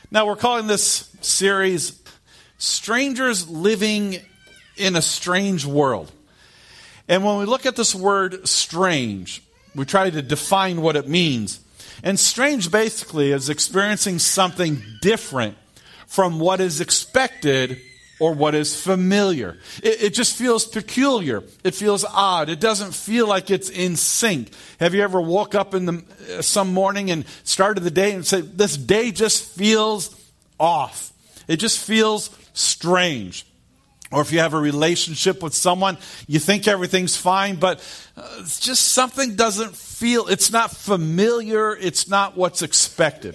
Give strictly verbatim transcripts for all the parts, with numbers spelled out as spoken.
Now, we're calling this series Strangers Living in a Strange World. And when we look at this word strange, we try to define what it means. And strange basically is experiencing something different from what is expected or what is familiar. It, it just feels peculiar. It feels odd. It doesn't feel like it's in sync. Have you ever woke up in the uh, some morning and started the day and said, this day just feels off. It just feels strange. Or if you have a relationship with someone, you think everything's fine, but uh, it's just something doesn't feel, it's not familiar, it's not what's expected.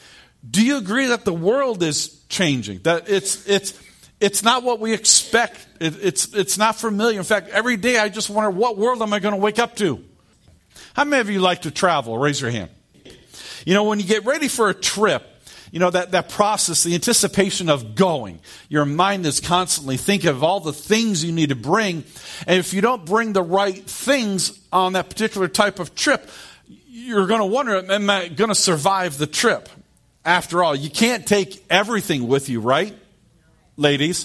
Do you agree that the world is changing? That it's it's it's not what we expect. It, it's it's not familiar. In fact, every day I just wonder, what world am I going to wake up to? How many of you like to travel? Raise your hand. You know, when you get ready for a trip, you know, that, that process, the anticipation of going, your mind is constantly thinking of all the things you need to bring. And if you don't bring the right things on that particular type of trip, you're going to wonder, am I going to survive the trip? After all, you can't take everything with you, right, ladies?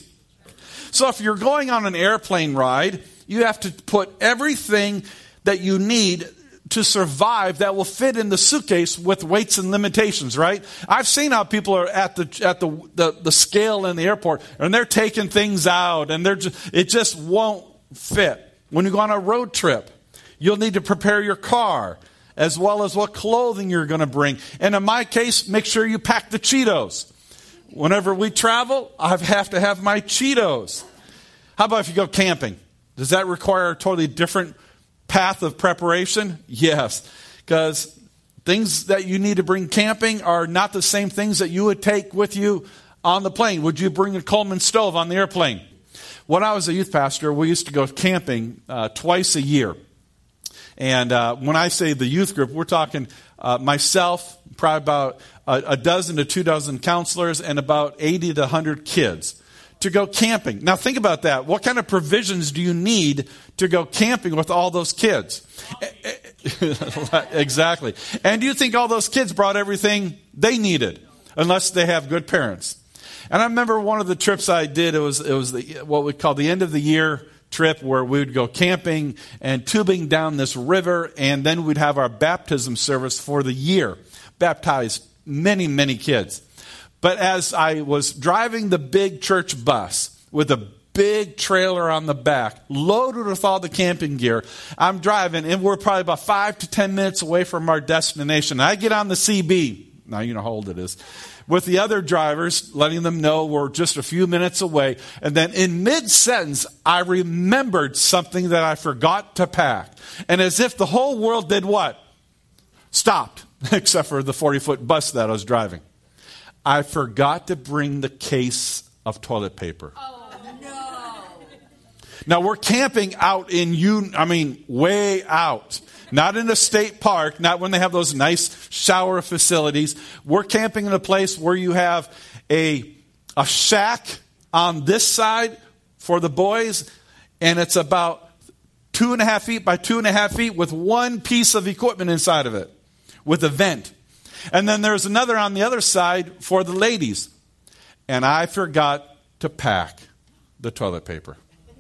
So if you're going on an airplane ride, you have to put everything that you need to survive that will fit in the suitcase with weights and limitations, right? I've seen how people are at the at the the, the scale in the airport, and they're taking things out, and they're just, it just won't fit. When you go on a road trip, you'll need to prepare your car, as well as what clothing you're going to bring. And in my case, make sure you pack the Cheetos. Whenever we travel, I have to have my Cheetos. How about if you go camping? Does that require a totally different path of preparation? Yes, because things that you need to bring camping are not the same things that you would take with you on the plane. Would you bring a Coleman stove on the airplane? When I was a youth pastor, we used to go camping uh, twice a year. And uh, when I say the youth group, we're talking uh, myself, probably about a, a dozen to two dozen counselors, and about eighty to one hundred kids to go camping. Now think about that. What kind of provisions do you need to go camping with all those kids? Exactly. And do you think all those kids brought everything they needed? Unless they have good parents. And I remember one of the trips I did, it was it was the, what we call the end of the year trip, where we would go camping and tubing down this river, and then we'd have our baptism service for the year. Baptized many, many kids. But as I was driving the big church bus with a big trailer on the back, loaded with all the camping gear, I'm driving, and we're probably about five to ten minutes away from our destination. I get on the C B, now you know how old it is, with the other drivers, letting them know we're just a few minutes away. And then in mid-sentence, I remembered something that I forgot to pack. And as if the whole world did what? Stopped, except for the forty-foot bus that I was driving. I forgot to bring the case of toilet paper. Oh, no. Now, we're camping out in, you. I mean, way out. Not in a state park, not when they have those nice shower facilities. We're camping in a place where you have a, a shack on this side for the boys, and it's about two and a half feet by two and a half feet with one piece of equipment inside of it, with a vent. And then there's another on the other side for the ladies. And I forgot to pack the toilet paper.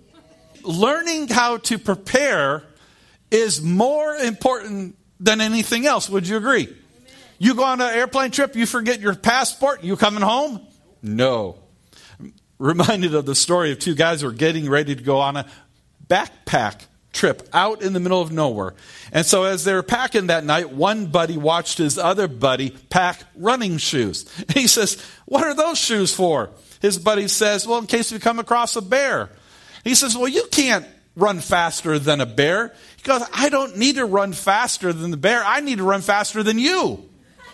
Learning how to prepare is more important than anything else. Would you agree? Amen. You go on an airplane trip, you forget your passport, you coming home? No. I'm reminded of the story of two guys who were getting ready to go on a backpack trip out in the middle of nowhere. And so as they were packing that night, one buddy watched his other buddy pack running shoes. And he says, "What are those shoes for?" His buddy says, "Well, in case we come across a bear." He says, "Well, you can't run faster than a bear." He goes, "I don't need to run faster than the bear. I need to run faster than you."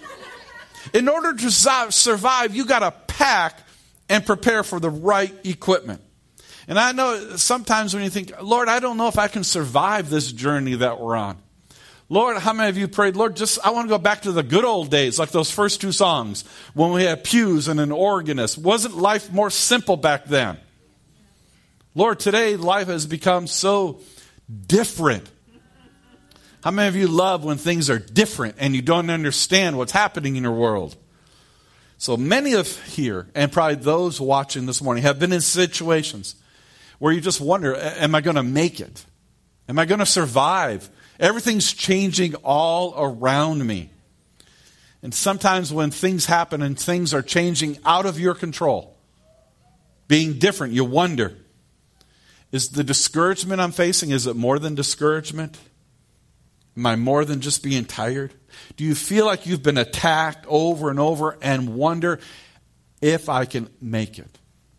In order to survive, you got to pack and prepare for the right equipment. And I know sometimes when you think, "Lord, I don't know if I can survive this journey that we're on." Lord, how many of you prayed, "Lord, just I want to go back to the good old days," like those first two songs, when we had pews and an organist. Wasn't life more simple back then? Lord, today life has become so different. How many of you love when things are different and you don't understand what's happening in your world? So many of here, and probably those watching this morning, have been in situations where you just wonder, am I going to make it? Am I going to survive? Everything's changing all around me. And sometimes when things happen and things are changing out of your control, being different, you wonder, is the discouragement I'm facing, is it more than discouragement? Am I more than just being tired? Do you feel like you've been attacked over and over and wonder if I can make it?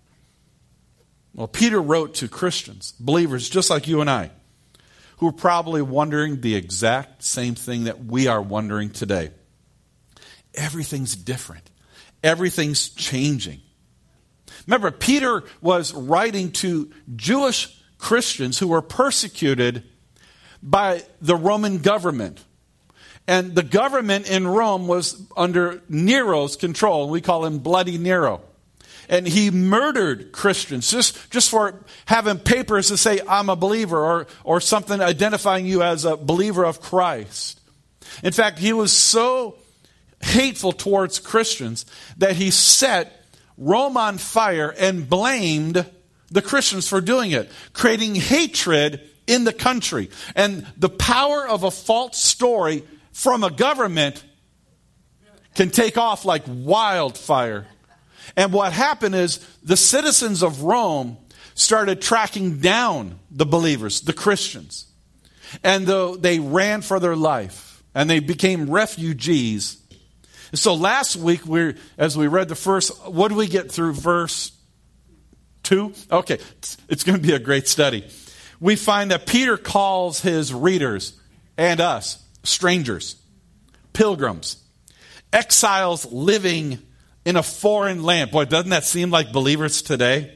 Well, Peter wrote to Christians, believers just like you and I, who are probably wondering the exact same thing that we are wondering today. Everything's different. Everything's changing. Remember, Peter was writing to Jewish Christians who were persecuted by the Roman government. And the government in Rome was under Nero's control. We call him Bloody Nero. And he murdered Christians just, just for having papers to say, I'm a believer, or, or something identifying you as a believer of Christ. In fact, he was so hateful towards Christians that he set Rome on fire and blamed the Christians for doing it, creating hatred in the country. And the power of a false story from a government can take off like wildfire. And what happened is the citizens of Rome started tracking down the believers, the Christians. And though they ran for their life and they became refugees. So last week, we, as we read the first, what did we get through verse two? Okay, it's going to be a great study. We find that Peter calls his readers and us strangers, pilgrims, exiles living in a foreign land. Boy, doesn't that seem like believers today?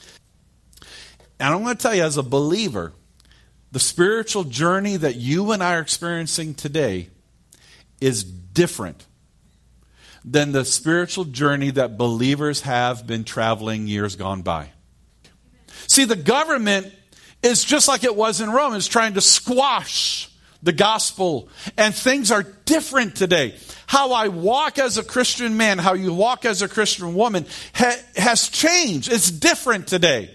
And I'm going to tell you, as a believer, the spiritual journey that you and I are experiencing today is different than the spiritual journey that believers have been traveling years gone by. See, the government is just like it was in Rome. It's trying to squash the gospel. And things are different today. How I walk as a Christian man, how you walk as a Christian woman ha- has changed. It's different today.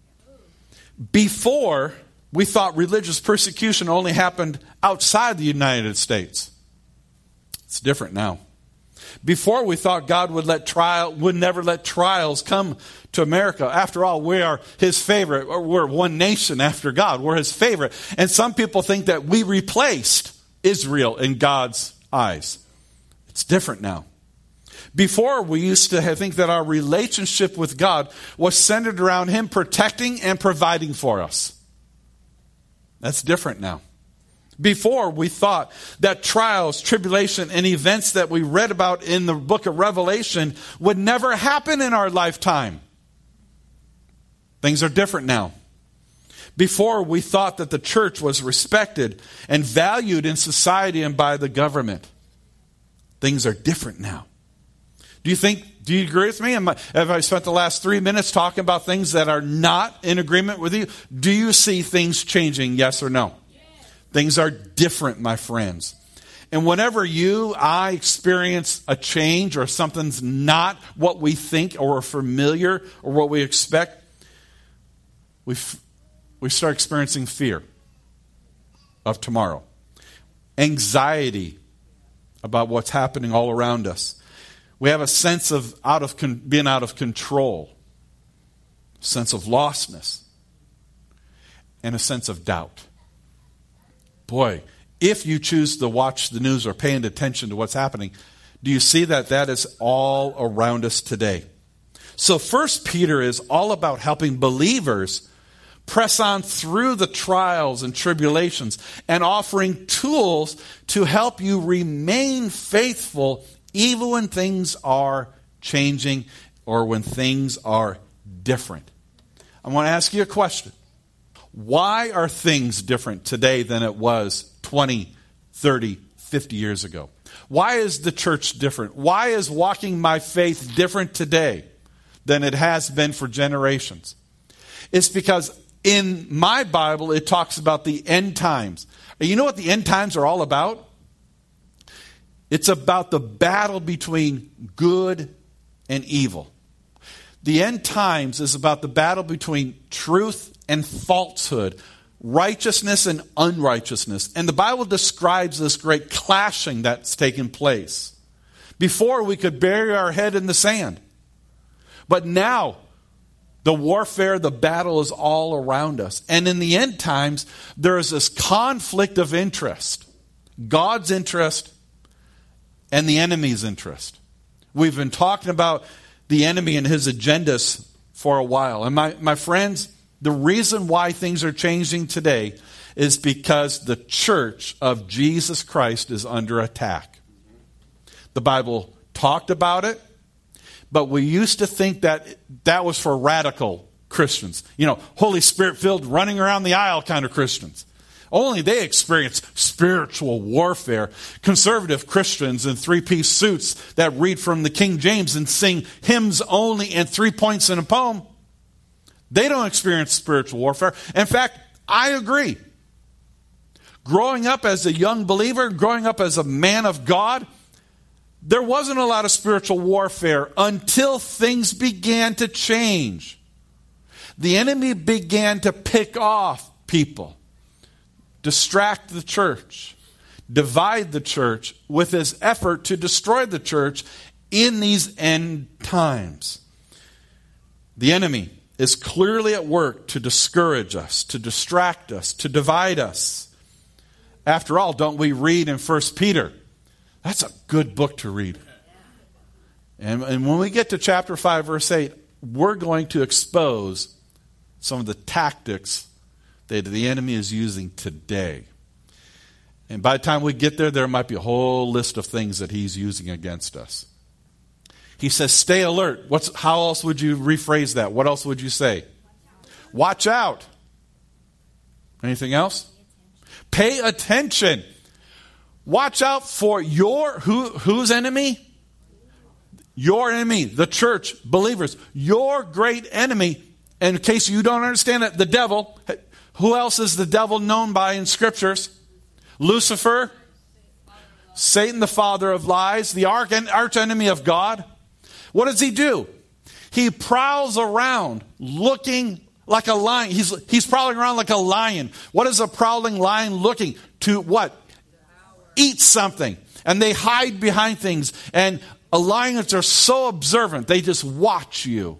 Before, we thought religious persecution only happened outside the United States. It's different now. Before, we thought God would let trial would never let trials come to America. After all, we are His favorite. We're one nation after God. We're His favorite. And some people think that we replaced Israel in God's eyes. It's different now. Before, we used to think that our relationship with God was centered around Him protecting and providing for us. That's different now. Before, we thought that trials, tribulation, and events that we read about in the book of Revelation would never happen in our lifetime. Things are different now. Before, we thought that the church was respected and valued in society and by the government. Things are different now. Do you think, do you agree with me? Am I, have I spent the last three minutes talking about things that are not in agreement with you? Do you see things changing, yes or no? Things are different, my friends. And whenever you, I experience a change or something's not what we think or are familiar or what we expect, we we start experiencing fear of tomorrow. Anxiety about what's happening all around us. We have a sense of out of con- being out of control, a sense of lostness, and a sense of doubt. Boy, if you choose to watch the news or paying attention to what's happening, do you see that that is all around us today? So First Peter is all about helping believers press on through the trials and tribulations and offering tools to help you remain faithful even when things are changing or when things are different. I want to ask you a question. Why are things different today than it was twenty, thirty, fifty years ago? Why is the church different? Why is walking my faith different today than it has been for generations? It's because in my Bible, it talks about the end times. You know what the end times are all about? It's about the battle between good and evil. The end times is about the battle between truth and falsehood, righteousness and unrighteousness. And the Bible describes this great clashing that's taken place. Before, we could bury our head in the sand. But now, the warfare, the battle is all around us. And in the end times, there is this conflict of interest. God's interest and the enemy's interest. We've been talking about the enemy and his agendas for a while. And my, my friends, the reason why things are changing today is because the church of Jesus Christ is under attack. The Bible talked about it, but we used to think that that was for radical Christians. You know, Holy Spirit-filled, running around the aisle kind of Christians. Only they experience spiritual warfare. Conservative Christians in three-piece suits that read from the King James and sing hymns only and three points in a poem, they don't experience spiritual warfare. In fact, I agree. Growing up as a young believer, growing up as a man of God, there wasn't a lot of spiritual warfare until things began to change. The enemy began to pick off people, distract the church, divide the church with his effort to destroy the church in these end times. The enemy is clearly at work to discourage us, to distract us, to divide us. After all, don't we read in First Peter? That's a good book to read. And, and when we get to chapter five, verse eight, we're going to expose some of the tactics that the enemy is using today. And by the time we get there, there might be a whole list of things that he's using against us. He says, stay alert. What's, how else would you rephrase that? What else would you say? Watch out. Anything else? Pay attention. Watch out for your, who, whose enemy? Your enemy, the church, believers. Your great enemy. And in case you don't understand it, the devil. Who else is the devil known by in scriptures? Lucifer, Satan, the father of lies, the arch enemy of God. What does he do? He prowls around looking like a lion. He's, he's prowling around like a lion. What is a prowling lion looking? To what? Eat something. And they hide behind things. And lions are so observant, they just watch you.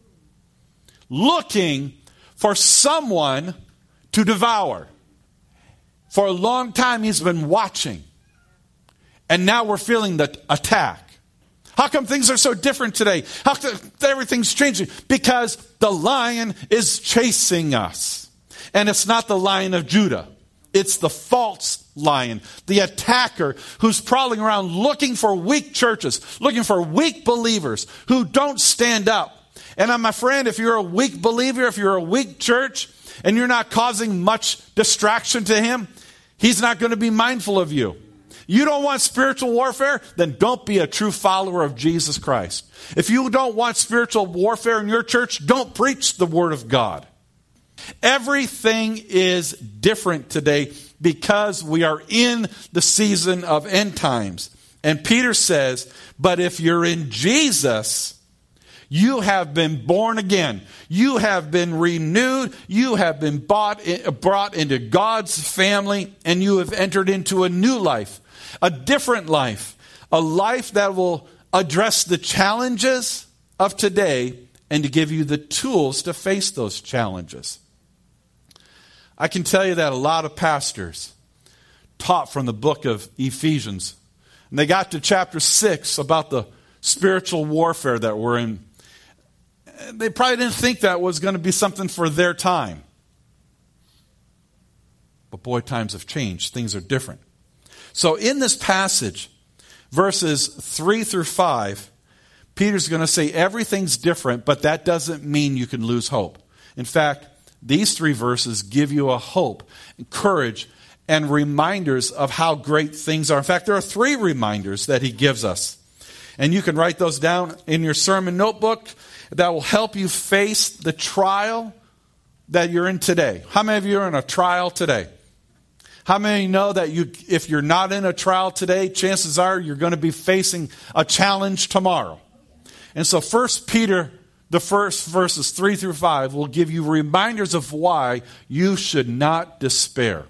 Looking for someone to devour. For a long time he's been watching. And now we're feeling the attack. How come things are so different today? How come everything's changing? Because the lion is chasing us. And it's not the Lion of Judah. It's the false lion, the attacker who's prowling around looking for weak churches, looking for weak believers who don't stand up. And my friend, if you're a weak believer, if you're a weak church, and you're not causing much distraction to him, he's not going to be mindful of you. You don't want spiritual warfare? Then don't be a true follower of Jesus Christ. If you don't want spiritual warfare in your church, don't preach the Word of God. Everything is different today because we are in the season of end times. And Peter says, but if you're in Jesus, you have been born again. You have been renewed. You have been bought, brought into God's family, and you have entered into a new life, a different life, a life that will address the challenges of today and to give you the tools to face those challenges. I can tell you that a lot of pastors taught from the book of Ephesians, and they got to chapter six about the spiritual warfare that we're in. They probably didn't think that was going to be something for their time. But boy, times have changed. Things are different. So in this passage, verses three through five, Peter's going to say everything's different, but that doesn't mean you can lose hope. In fact, these three verses give you a hope, courage, and reminders of how great things are. In fact, there are three reminders that he gives us. And you can write those down in your sermon notebook. That will help you face the trial that you're in today. How many of you are in a trial today? How many know that you, if you're not in a trial today, chances are you're going to be facing a challenge tomorrow? And so First Peter, the first verses three through five, will give you reminders of why you should not despair.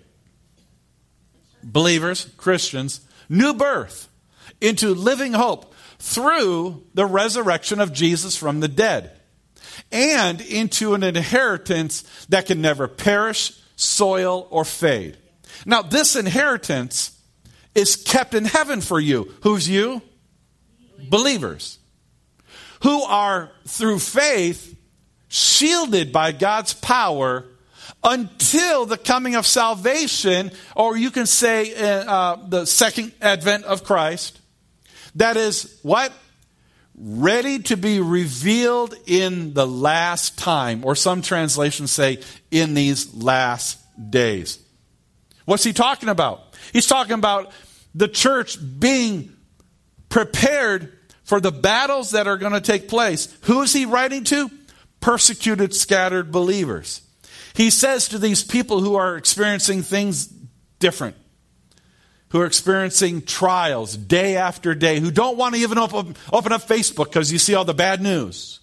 Believers, Christians, new birth into living hope through the resurrection of Jesus from the dead, and into an inheritance that can never perish, soil, or fade. Now, this inheritance is kept in heaven for you. Who's you? Believers. Who are, through faith, shielded by God's power until the coming of salvation, or you can say uh, the second advent of Christ. That is what? Ready to be revealed in the last time, or some translations say in these last days. What's he talking about? He's talking about the church being prepared for the battles that are going to take place. Who is he writing to? Persecuted, scattered believers. He says to these people who are experiencing things different, who are experiencing trials day after day, who don't want to even open, open up Facebook because you see all the bad news.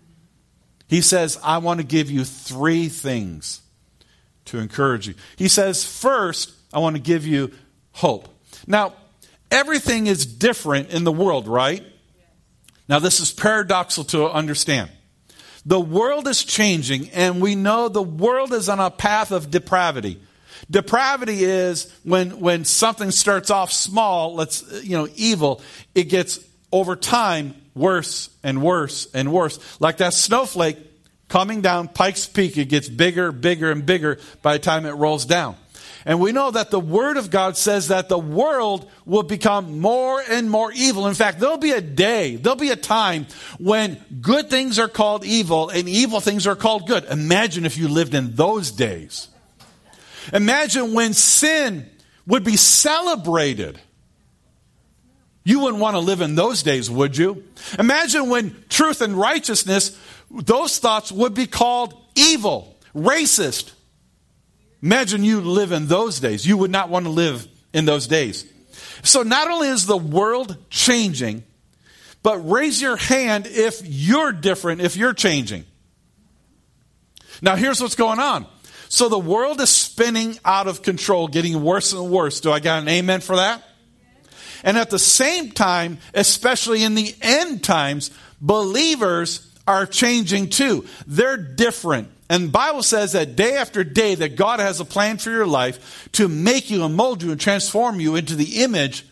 He says, I want to give you three things to encourage you. He says, first, I want to give you hope. Now, everything is different in the world, right? Now, this is paradoxical to understand. The world is changing, and we know the world is on a path of depravity. Depravity is when when something starts off small, let's you know, evil, it gets over time worse and worse and worse. Like that snowflake coming down Pikes Peak, it gets bigger, bigger, and bigger by the time it rolls down. And we know that the Word of God says that the world will become more and more evil. In fact, there'll be a day, there'll be a time when good things are called evil and evil things are called good. Imagine if you lived in those days. Imagine when sin would be celebrated. You wouldn't want to live in those days, would you? Imagine when truth and righteousness, those thoughts would be called evil, racist. Imagine you live in those days. You would not want to live in those days. So not only is the world changing, but raise your hand if you're different, if you're changing. Now here's what's going on. So the world is spinning out of control, getting worse and worse. Do I got an amen for that? And at the same time, especially in the end times, believers are changing too. They're different. And the Bible says that day after day that God has a plan for your life to make you and mold you and transform you into the image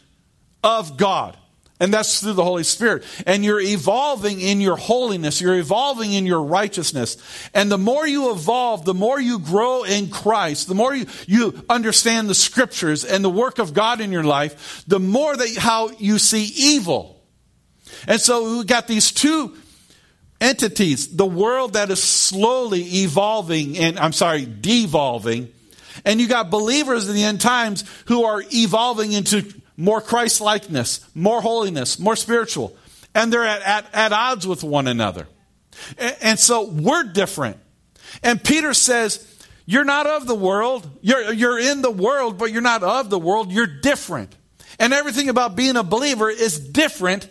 of God. And that's through the Holy Spirit. And you're evolving in your holiness. You're evolving in your righteousness. And the more you evolve, the more you grow in Christ, the more you, you understand the Scriptures and the work of God in your life, the more that how you see evil. And so we've got these two entities, the world that is slowly evolving and, I'm sorry, devolving. And you got believers in the end times who are evolving into more Christ-likeness, more holiness, more spiritual. And they're at, at, at odds with one another. And, and so we're different. And Peter says, you're not of the world. You're, you're in the world, but you're not of the world. You're different. And everything about being a believer is different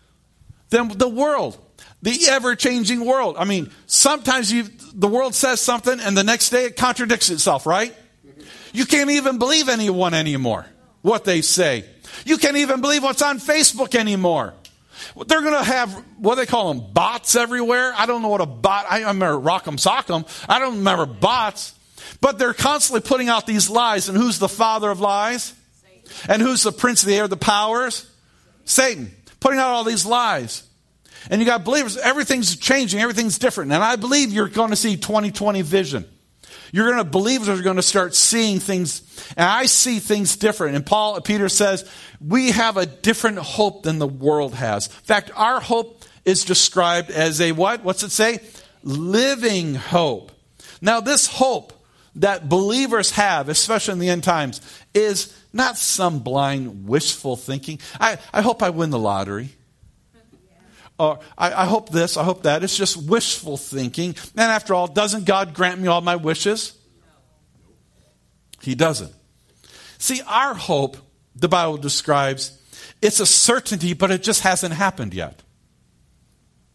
than the world. The ever-changing world. I mean, sometimes you, the world says something and the next day it contradicts itself, right? You can't even believe anyone anymore, what they say. You can't even believe what's on Facebook anymore. They're going to have, what do they call them, bots everywhere? I don't know what a bot, I remember Rock'em Sock'em. I don't remember bots. But they're constantly putting out these lies. And who's the father of lies? Satan. And who's the prince of the air, the powers? Satan. Putting out all these lies. And you got believers, everything's changing, everything's different. And I believe you're going to see twenty twenty vision. You're going to, believers are going to start seeing things, and I see things different. And Paul, Peter says, we have a different hope than the world has. In fact, our hope is described as a what? What's it say? Living hope. Now, this hope that believers have, especially in the end times, is not some blind, wishful thinking. I, I hope I win the lottery. Or I, I hope this, I hope that. It's just wishful thinking. And after all, doesn't God grant me all my wishes? He doesn't. See, our hope, the Bible describes, it's a certainty, but it just hasn't happened yet.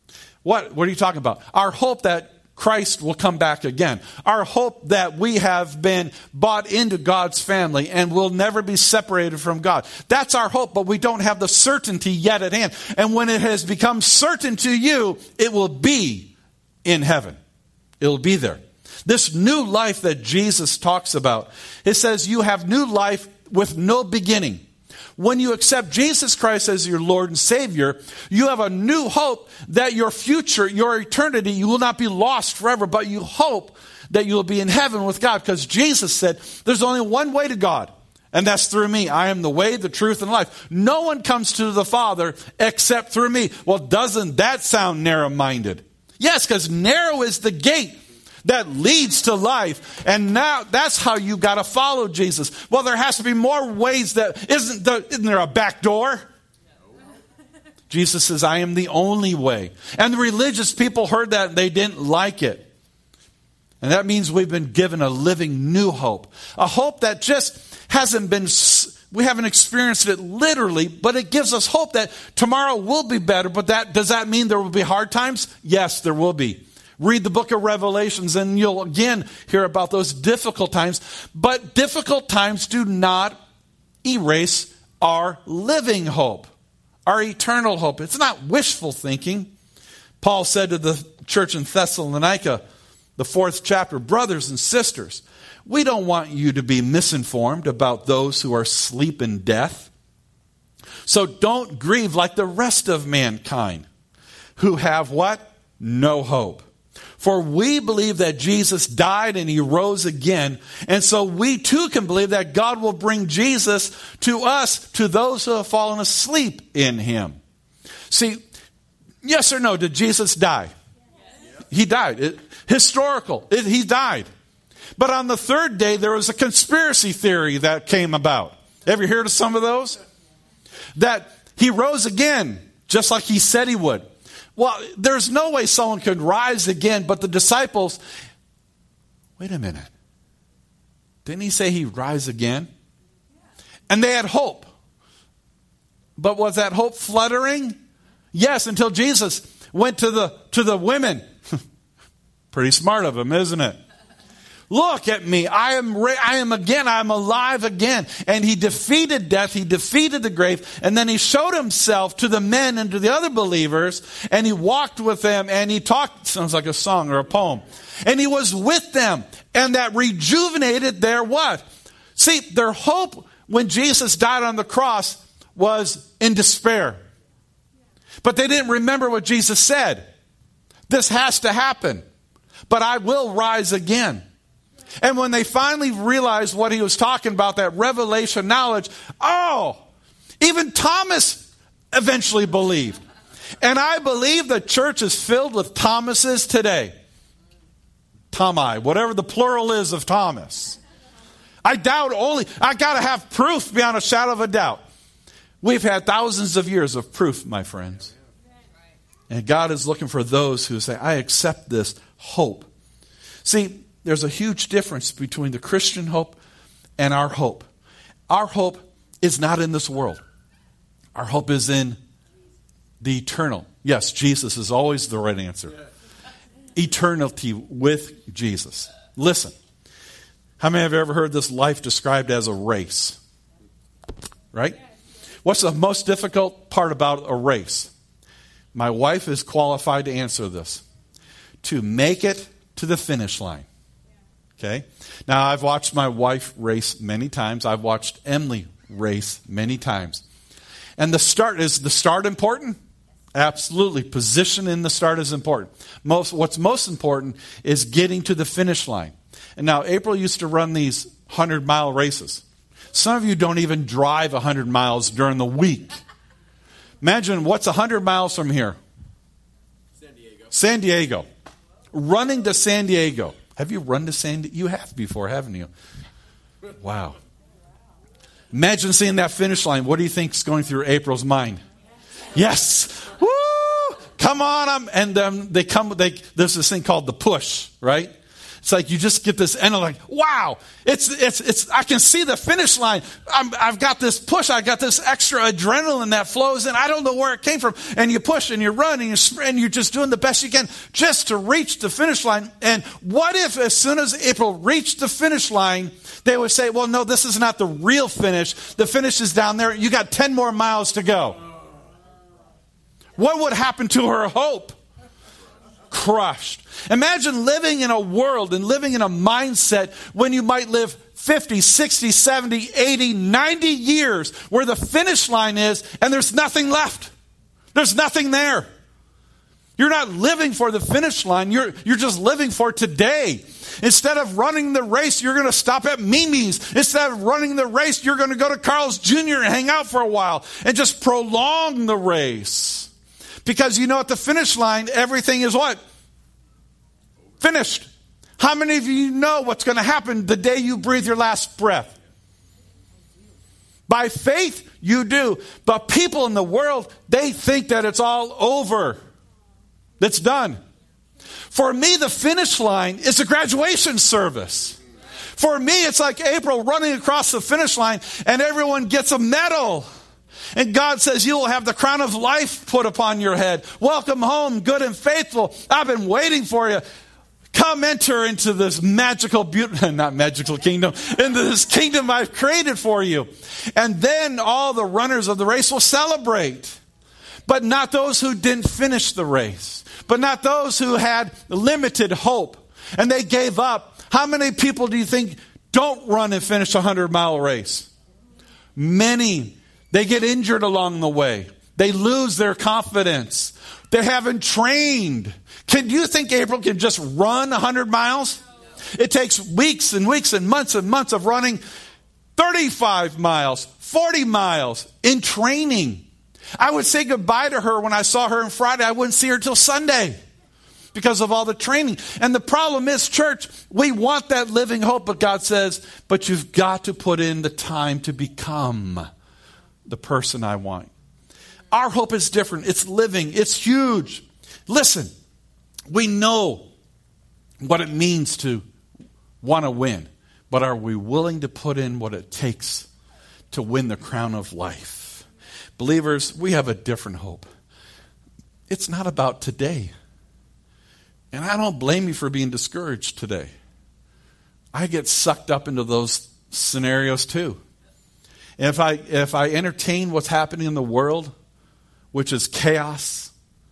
What? What are you talking about? Our hope that Christ will come back again. Our hope that we have been bought into God's family and will never be separated from God. That's our hope, but we don't have the certainty yet at hand. And when it has become certain to you, it will be in heaven. It'll be there. This new life that Jesus talks about, it says you have new life with no beginning. When you accept Jesus Christ as your Lord and Savior, you have a new hope that your future, your eternity, you will not be lost forever, but you hope that you will be in heaven with God, because Jesus said there's only one way to God, and that's through me. I am the way, the truth, and life. No one comes to the Father except through me. Well, doesn't that sound narrow-minded? Yes, because narrow is the gate that leads to life. And now that's how you got to follow Jesus. Well, there has to be more ways. That isn't, the, isn't there a back door? Jesus says, I am the only way. And the religious people heard that and they didn't like it. And that means we've been given a living new hope. A hope that just hasn't been, we haven't experienced it literally, but it gives us hope that tomorrow will be better. But that does that mean there will be hard times? Yes, there will be. Read the book of Revelations and you'll again hear about those difficult times. But difficult times do not erase our living hope, our eternal hope. It's not wishful thinking. Paul said to the church in Thessalonica, the fourth chapter, brothers and sisters, we don't want you to be misinformed about those who are asleep in death. So don't grieve like the rest of mankind who have what? No hope. For we believe that Jesus died and he rose again. And so we too can believe that God will bring Jesus to us, to those who have fallen asleep in him. See, yes or no, did Jesus die? Yes. He died. It, historical. It, he died. But on the third day, there was a conspiracy theory that came about. Ever heard of some of those? That he rose again, just like he said he would. Well, there's no way someone could rise again, but the disciples, wait a minute. Didn't he say he'd rise again? And they had hope. But was that hope fluttering? Yes, until Jesus went to the to the women. Pretty smart of him, isn't it? Look at me. I am I am again. I am alive again. And he defeated death. He defeated the grave. And then he showed himself to the men and to the other believers. And he walked with them. And he talked. Sounds like a song or a poem. And he was with them. And that rejuvenated their what? See, their hope when Jesus died on the cross was in despair. But they didn't remember what Jesus said. This has to happen. But I will rise again. And when they finally realized what he was talking about, that revelation knowledge, oh, even Thomas eventually believed. And I believe the church is filled with Thomases today. Thomi, whatever the plural is of Thomas. I doubt only, I got to have proof beyond a shadow of a doubt. We've had thousands of years of proof, my friends. And God is looking for those who say, I accept this hope. See, there's a huge difference between the Christian hope and our hope. Our hope is not in this world. Our hope is in the eternal. Yes, Jesus is always the right answer. Eternity with Jesus. Listen, how many have ever heard this life described as a race? Right? What's the most difficult part about a race? My wife is qualified to answer this. To make it to the finish line. Okay? Now, I've watched my wife race many times. I've watched Emily race many times. And the start, is the start important? Absolutely. Position in the start is important. Most, what's most important is getting to the finish line. And now, April used to run these hundred-mile races. Some of you don't even drive one hundred miles during the week. Imagine what's one hundred miles from here? San Diego. San Diego. Running to San Diego. Have you run to San Diego? You have before, haven't you? Wow. Imagine seeing that finish line. What do you think is going through April's mind? Yes. Woo! Come on. I'm, and um, they come. They, there's this thing called the push, right? It's like you just get this end of like, wow, it's, it's, it's, I can see the finish line. I'm, I've got this push. I got this extra adrenaline that flows in. I don't know where it came from. And you push and you run and you sprint and you're just doing the best you can just to reach the finish line. And what if as soon as April reached the finish line, they would say, well, no, this is not the real finish. The finish is down there. You got ten more miles to go. What would happen to her hope? Crushed. Imagine living in a world and living in a mindset when you might live fifty, sixty, seventy, eighty, ninety years where the finish line is and there's nothing left. There's nothing there. You're not living for the finish line. You're, you're just living for today. Instead of running the race, you're going to stop at Mimi's. Instead of running the race, you're going to go to Carl's Junior and hang out for a while and just prolong the race. Because you know at the finish line, everything is what? Finished. How many of you know what's going to happen the day you breathe your last breath? By faith, you do. But people in the world, they think that it's all over. It's done. For me, the finish line is a graduation service. For me, it's like April running across the finish line and everyone gets a medal. And God says, you will have the crown of life put upon your head. Welcome home, good and faithful. I've been waiting for you. Come enter into this magical, beautiful, not magical kingdom, into this kingdom I've created for you. And then all the runners of the race will celebrate. But not those who didn't finish the race. But not those who had limited hope. And they gave up. How many people do you think don't run and finish a hundred-mile race? Many. They get injured along the way. They lose their confidence. They haven't trained. Can you think April can just run one hundred miles? It takes weeks and weeks and months and months of running thirty-five miles, forty miles in training. I would say goodbye to her when I saw her on Friday. I wouldn't see her till Sunday because of all the training. And the problem is, church, we want that living hope, but God says, but you've got to put in the time to become the person I want. Our hope is different. It's living. It's huge. Listen, we know what it means to want to win, but are we willing to put in what it takes to win the crown of life? Believers, we have a different hope. It's not about today. And I don't blame you for being discouraged today. I get sucked up into those scenarios too. And if I if I entertain what's happening in the world, which is chaos,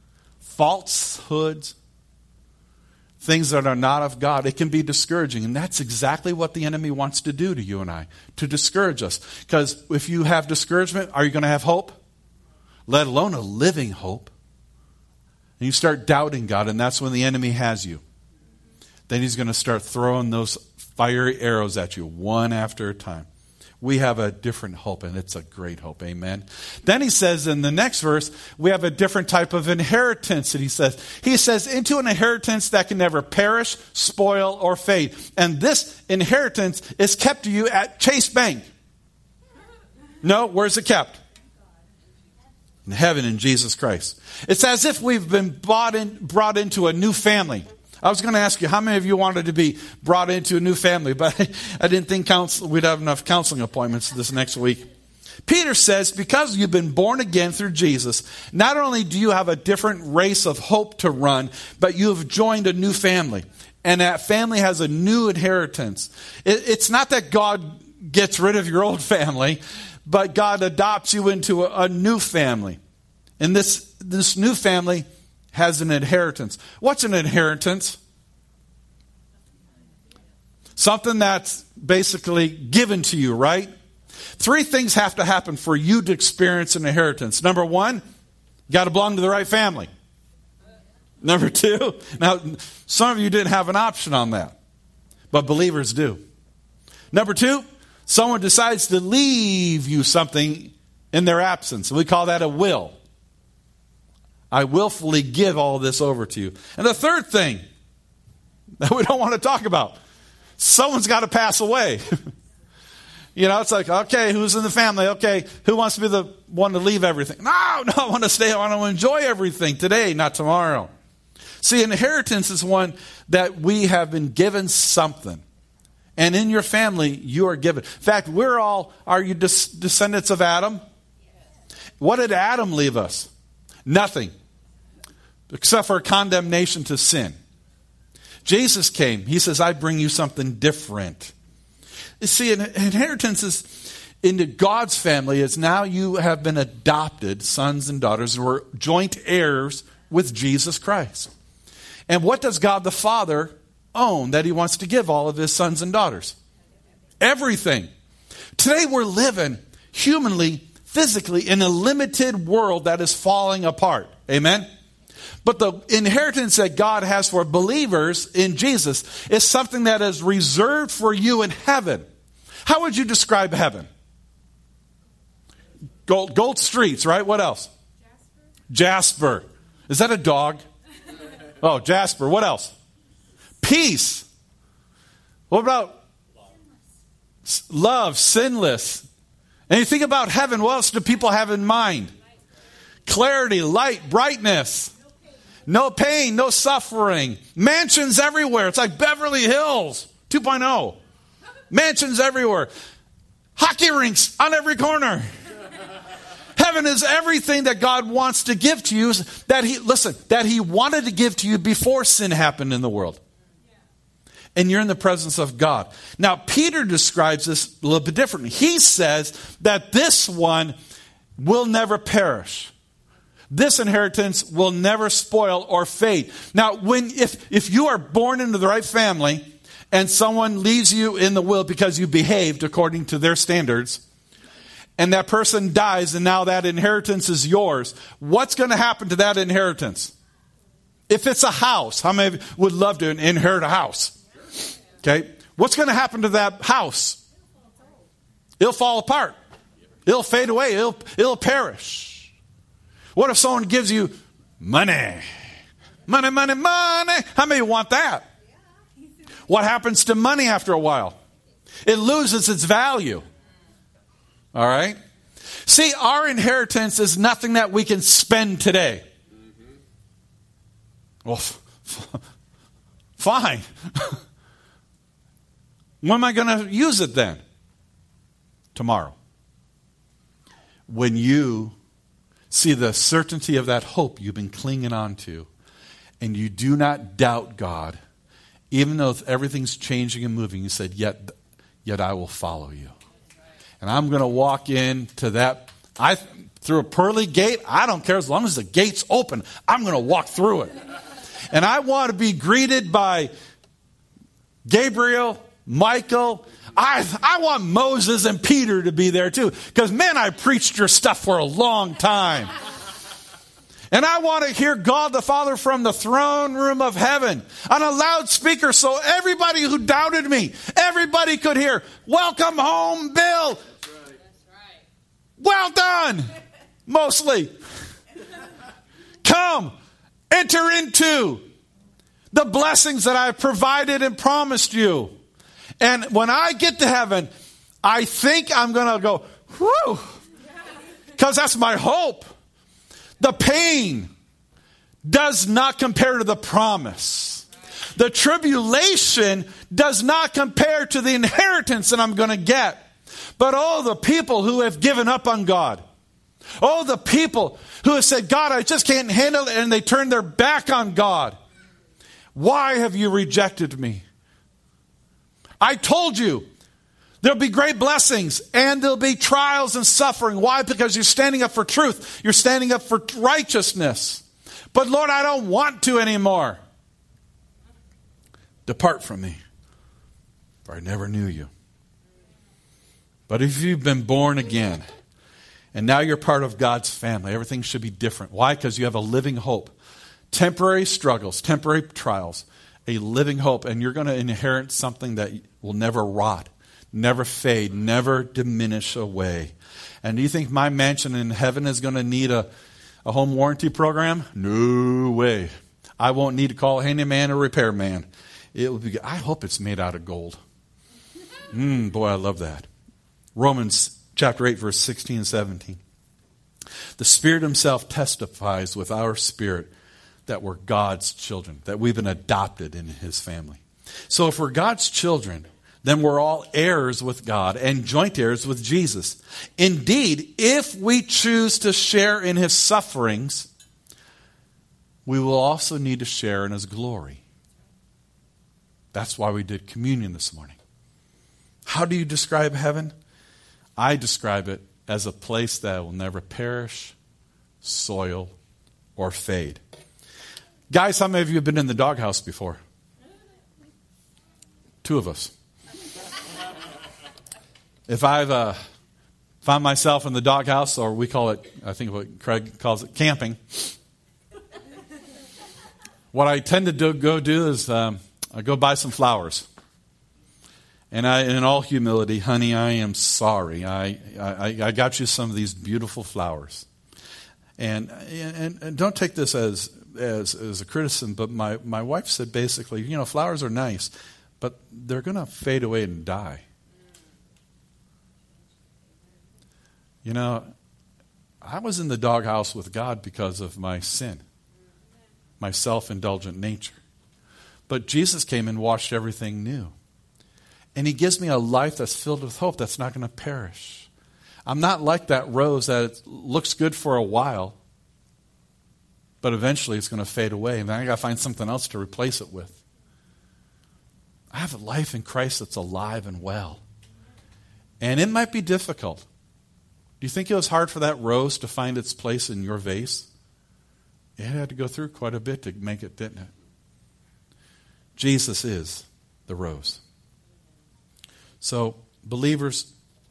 falsehoods, things that are not of God, it can be discouraging. And that's exactly what the enemy wants to do to you and I, to discourage us. Because if you have discouragement, are you going to have hope? Let alone a living hope. And you start doubting God, and that's when the enemy has you. Then he's going to start throwing those fiery arrows at you one after a time. We have a different hope, and it's a great hope. Amen. Then he says in the next verse, we have a different type of inheritance that he says. He says, into an inheritance that can never perish, spoil, or fade. And this inheritance is kept to you at Chase Bank. No, where's it kept? In heaven in Jesus Christ. It's as if we've been brought in, brought into a new family. I was going to ask you, how many of you wanted to be brought into a new family? But I, I didn't think counsel, we'd have enough counseling appointments this next week. Peter says, because you've been born again through Jesus, not only do you have a different race of hope to run, but you have joined a new family. And that family has a new inheritance. It, it's not that God gets rid of your old family, but God adopts you into a, a new family. And this, this new family has an inheritance. What's an inheritance? Something that's basically given to you, right? Three things have to happen for you to experience an inheritance. Number one, you got to belong to the right family. Number two, now some of you didn't have an option on that, but believers do. Number two, someone decides to leave you something in their absence. We call that a will. I willfully give all this over to you. And the third thing that we don't want to talk about, someone's got to pass away. You know, it's like, okay, who's in the family? Okay, who wants to be the one to leave everything? No, no, I want to stay. I want to enjoy everything today, not tomorrow. See, inheritance is one that we have been given something. And in your family, you are given. In fact, we're all, are you des- descendants of Adam? What did Adam leave us? Nothing. Except for condemnation to sin. Jesus came. He says, I bring you something different. You see, inheritance is into God's family is now you have been adopted sons and daughters and we're joint heirs with Jesus Christ. And what does God the Father own that he wants to give all of his sons and daughters? Everything. Today we're living humanly, physically in a limited world that is falling apart. Amen? But the inheritance that God has for believers in Jesus is something that is reserved for you in heaven. How would you describe heaven? Gold, gold streets, right? What else? Jasper. Jasper. Is that a dog? Oh, Jasper. What else? Peace. What about love? Love, sinless. And you think about heaven, what else do people have in mind? Clarity, light, brightness. No pain, no suffering. Mansions everywhere. It's like Beverly Hills two point oh. Mansions everywhere. Hockey rinks on every corner. Heaven is everything that God wants to give to you. That he, listen, that he wanted to give to you before sin happened in the world. And you're in the presence of God. Now, Peter describes this a little bit differently. He says that this one will never perish. This inheritance will never spoil or fade. Now, when if, if you are born into the right family and someone leaves you in the will because you behaved according to their standards, and that person dies and now that inheritance is yours, what's going to happen to that inheritance? If it's a house, how many would love to inherit a house? Okay, what's going to happen to that house? It'll fall apart. It'll fade away. It'll, it'll perish. What if someone gives you money? Money, money, money. How many want that? What happens to money after a while? It loses its value. All right? See, our inheritance is nothing that we can spend today. Well, f- f- fine. When am I going to use it then? Tomorrow. When you see the certainty of that hope you've been clinging on to, and you do not doubt God, even though everything's changing and moving, you said, yet, yet I will follow you. And I'm going to walk into that, I through a pearly gate, I don't care, as long as the gate's open, I'm going to walk through it. And I want to be greeted by Gabriel, Michael. I I want Moses and Peter to be there too. Because, man, I preached your stuff for a long time. And I want to hear God the Father from the throne room of heaven on a loudspeaker so everybody who doubted me, everybody could hear, welcome home, Bill. That's right. That's right. Well done. Mostly. Come, enter into the blessings that I've provided and promised you. And when I get to heaven, I think I'm going to go, whew, because that's my hope. The pain does not compare to the promise. The tribulation does not compare to the inheritance that I'm going to get. But oh, the people who have given up on God. Oh, the people who have said, God, I just can't handle it. And they turn their back on God. Why have you rejected me? I told you there'll be great blessings and there'll be trials and suffering. Why? Because you're standing up for truth. You're standing up for righteousness. But Lord, I don't want to anymore. Depart from me, for I never knew you. But if you've been born again and now you're part of God's family, everything should be different. Why? Because you have a living hope. Temporary struggles, temporary trials, a living hope. And you're going to inherit something that will never rot, never fade, never diminish away. And do you think my mansion in heaven is going to need a, a home warranty program? No way. I won't need to call a handyman or repairman. It will be. I hope it's made out of gold. Mm, boy, I love that. Romans chapter eight, verse sixteen and seventeen. The Spirit himself testifies with our spirit that we're God's children, that we've been adopted in his family. So if we're God's children, then we're all heirs with God and joint heirs with Jesus. Indeed, if we choose to share in his sufferings, we will also need to share in his glory. That's why we did communion this morning. How do you describe heaven? I describe it as a place that will never perish, soil, or fade. Guys, how many of you have been in the doghouse before? Two of us. If I've uh, found myself in the doghouse, or we call it, I think what Craig calls it, camping, what I tend to do, go do is um, I go buy some flowers. And I, in all humility, honey, I am sorry. I, I, I got you some of these beautiful flowers. And, and, and don't take this as, as, as a criticism, but my, my wife said basically, you know, flowers are nice, but they're going to fade away and die. You know, I was in the doghouse with God because of my sin, my self-indulgent nature. But Jesus came and washed everything new. And he gives me a life that's filled with hope that's not going to perish. I'm not like that rose that it looks good for a while, but eventually it's going to fade away. And then I got to find something else to replace it with. I have a life in Christ that's alive and well. And it might be difficult. Do you think it was hard for that rose to find its place in your vase? It had to go through quite a bit to make it, didn't it? Jesus is the rose. So, believers,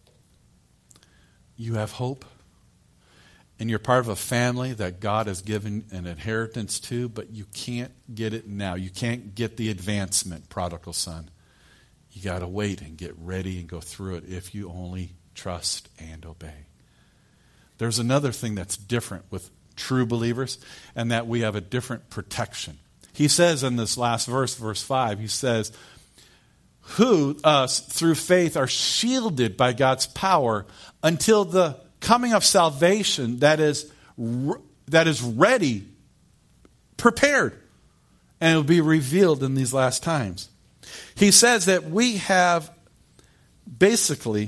you have hope, and you're part of a family that God has given an inheritance to, but you can't get it now. You can't get the advancement, prodigal son. You got to wait and get ready and go through it if you only trust and obey. There's another thing that's different with true believers, and that we have a different protection. He says in this last verse, verse five, he says, who, us, through faith, are shielded by God's power until the coming of salvation that is, that is ready, prepared, and it will be revealed in these last times. He says that we have basically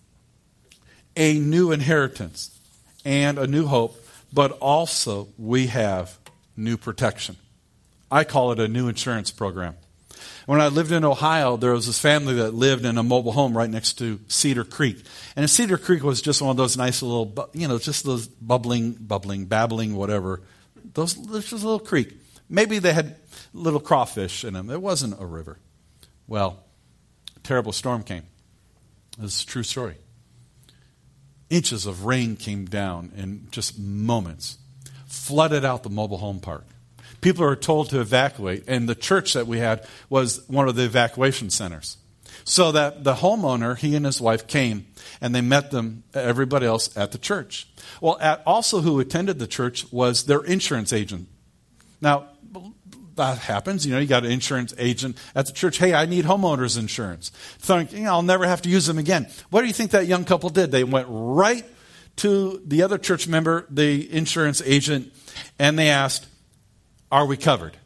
a new inheritance and a new hope, but also we have new protection. I call it a new insurance program. When I lived in Ohio, there was this family that lived in a mobile home right next to Cedar Creek. And Cedar Creek was just one of those nice little, you know, just those bubbling, bubbling, babbling, whatever. Those, just a little creek. Maybe they had little crawfish in them. It wasn't a river. Well, a terrible storm came. This is a true story. Inches of rain came down in just moments, flooded out the mobile home park. People are told to evacuate, and the church that we had was one of the evacuation centers. So that the homeowner, he and his wife came, and they met them, everybody else, at the church. Well, at, also who attended the church was their insurance agent. Now, that happens. You know, you got an insurance agent at the church. Hey, I need homeowners insurance. Thinking, you know, I'll never have to use them again. What do you think that young couple did? They went right to the other church member, the insurance agent, and they asked, are we covered?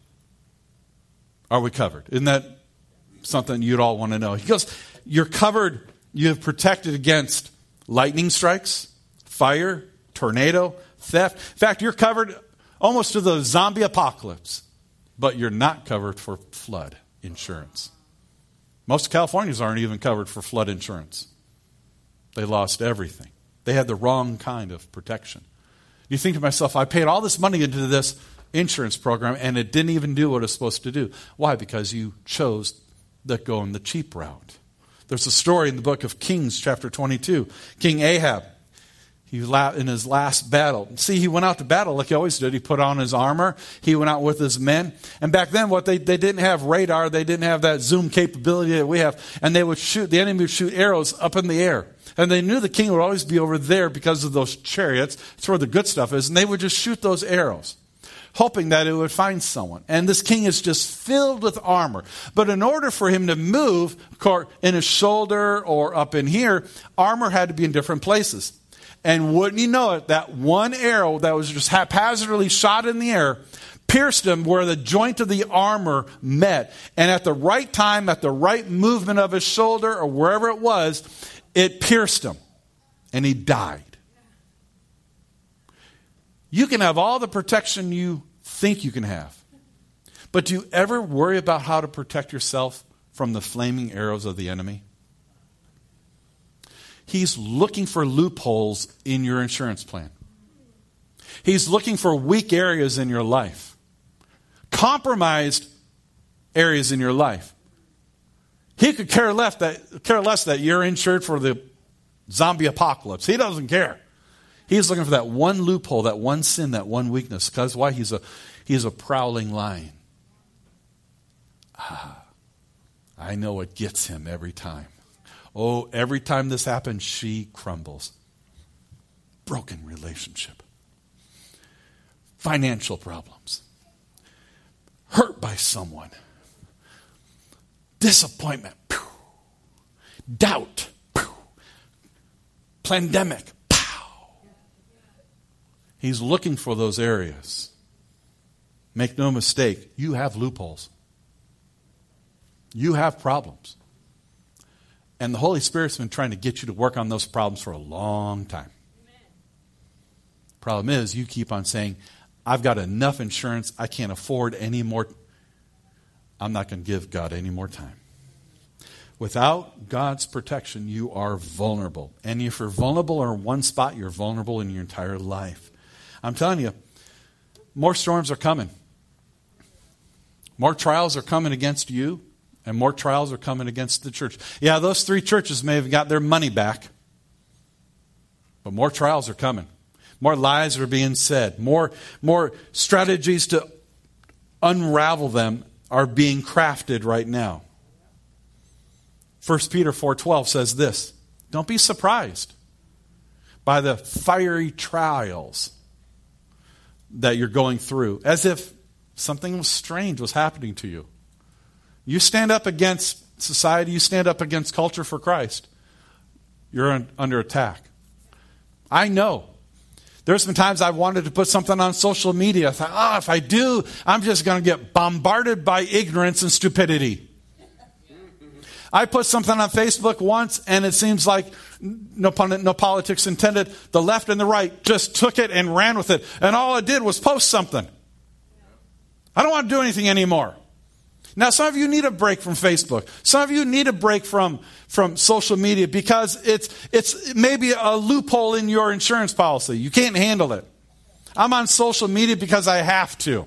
Are we covered? Isn't that something you'd all want to know? He goes, you're covered. You have protected against lightning strikes, fire, tornado, theft. In fact, you're covered almost to the zombie apocalypse, but you're not covered for flood insurance. Most Californians aren't even covered for flood insurance. They lost everything. They had the wrong kind of protection. You think to myself, I paid all this money into this insurance program, and it didn't even do what it was supposed to do. Why? Because you chose to go in the cheap route. There's a story in the book of Kings, chapter twenty-two. King Ahab, he in his last battle. See, he went out to battle like he always did. He put on his armor. He went out with his men. And back then, what they, they didn't have radar. They didn't have that zoom capability that we have. And they would shoot, the enemy would shoot arrows up in the air. And they knew the king would always be over there because of those chariots. That's where the good stuff is. And they would just shoot those arrows, hoping that it would find someone. And this king is just filled with armor. But in order for him to move in his shoulder or up in here, armor had to be in different places. And wouldn't you know it, that one arrow that was just haphazardly shot in the air pierced him where the joint of the armor met. And at the right time, at the right movement of his shoulder or wherever it was, it pierced him. And he died. You can have all the protection you think you can have. But do you ever worry about how to protect yourself from the flaming arrows of the enemy? He's looking for loopholes in your insurance plan. He's looking for weak areas in your life. Compromised areas in your life. He could care less that, care less that you're insured for the zombie apocalypse. He doesn't care. He's looking for that one loophole, that one sin, that one weakness. Because why? He's a, he's a prowling lion. Ah, I know it gets him every time. Oh, every time this happens, she crumbles. Broken relationship. Financial problems. Hurt by someone. Disappointment. Pew. Doubt. Pew. Pandemic. Pow. He's looking for those areas. Make no mistake, you have loopholes. You have problems. And the Holy Spirit's been trying to get you to work on those problems for a long time. Amen. Problem is, you keep on saying, I've got enough insurance, I can't afford any more. I'm not going to give God any more time. Without God's protection, you are vulnerable. And if you're vulnerable in one spot, you're vulnerable in your entire life. I'm telling you, more storms are coming. More trials are coming against you. And more trials are coming against the church. Yeah, those three churches may have got their money back. But more trials are coming. More lies are being said. More, more strategies to unravel them are being crafted right now. First Peter four twelve says this. Don't be surprised by the fiery trials that you're going through. As if something strange was happening to you. You stand up against society, you stand up against culture for Christ, you're un- under attack. I know. There's been times I've wanted to put something on social media. I thought, oh, if I do, I'm just going to get bombarded by ignorance and stupidity. I put something on Facebook once, and it seems like, no pun, no politics intended, the left and the right just took it and ran with it. And all I did was post something. I don't want to do anything anymore. Now, some of you need a break from Facebook. Some of you need a break from, from social media because it's it's maybe a loophole in your insurance policy. You can't handle it. I'm on social media because I have to.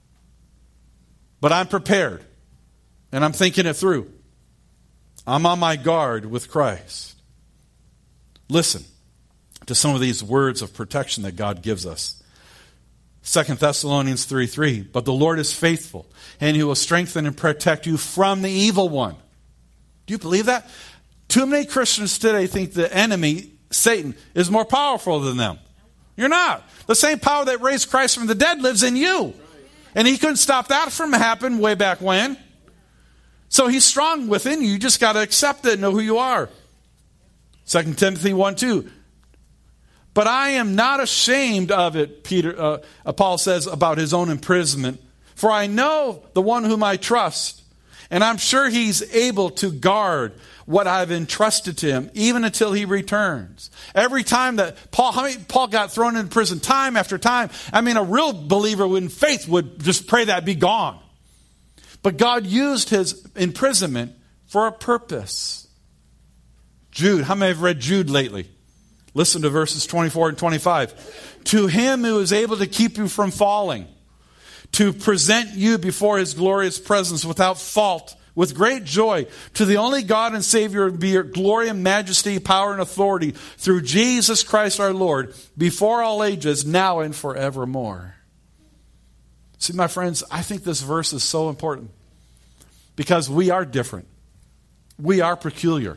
But I'm prepared. And I'm thinking it through. I'm on my guard with Christ. Listen to some of these words of protection that God gives us. Second Thessalonians three three, but the Lord is faithful, and He will strengthen and protect you from the evil one. Do you believe that? Too many Christians today think the enemy, Satan, is more powerful than them. You're not. The same power that raised Christ from the dead lives in you. And he couldn't stop that from happening way back when. So he's strong within you. You just got to accept it and know who you are. Second Timothy one two. But I am not ashamed of it, Peter. Uh, Paul says about his own imprisonment. For I know the one whom I trust, and I'm sure he's able to guard what I've entrusted to him, even until he returns. Every time that Paul, how many, Paul got thrown in prison, time after time. I mean, a real believer in faith would just pray that be gone. But God used his imprisonment for a purpose. Jude, how many have read Jude lately? Listen to verses twenty-four and twenty-five. To him who is able to keep you from falling, to present you before his glorious presence without fault, with great joy, to the only God and Savior be your glory and majesty, power and authority through Jesus Christ our Lord, before all ages, now and forevermore. See, my friends, I think this verse is so important because we are different. We are peculiar.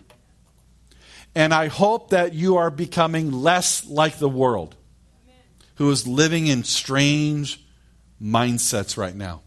And I hope that you are becoming less like the world, who is living in strange mindsets right now.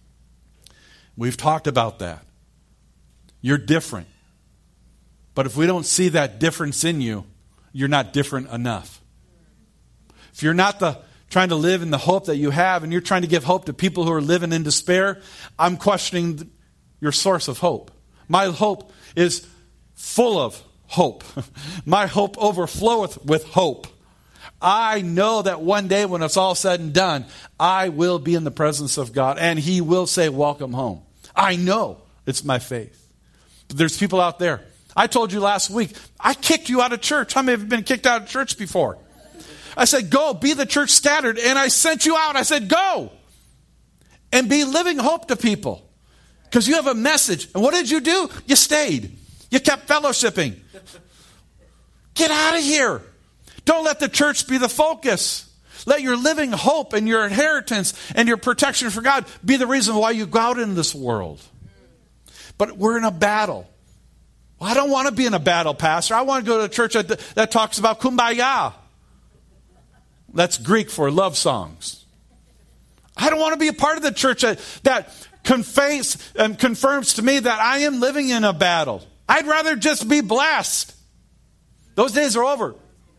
We've talked about that. You're different. But if we don't see that difference in you, you're not different enough. If you're not the trying to live in the hope that you have, and you're trying to give hope to people who are living in despair, I'm questioning your source of hope. My hope is full of hope. My hope overfloweth with hope. I know that one day when it's all said and done, I will be in the presence of God, and He will say, welcome home. I know it's my faith. But there's people out there. I told you last week, I kicked you out of church. How many have been kicked out of church before? I said, go, be the church scattered. And I sent you out. I said, go. And be living hope to people. Because you have a message. And what did you do? You stayed. You kept fellowshipping. Get out of here. Don't let the church be the focus. Let your living hope and your inheritance and your protection for God be the reason why you go out in this world. But we're in a battle. Well, I don't want to be in a battle, Pastor. I want to go to a church that, that talks about kumbaya. That's Greek for love songs. I don't want to be a part of the church that, that conveys and confirms to me that I am living in a battle. I'd rather just be blessed. Those days are over.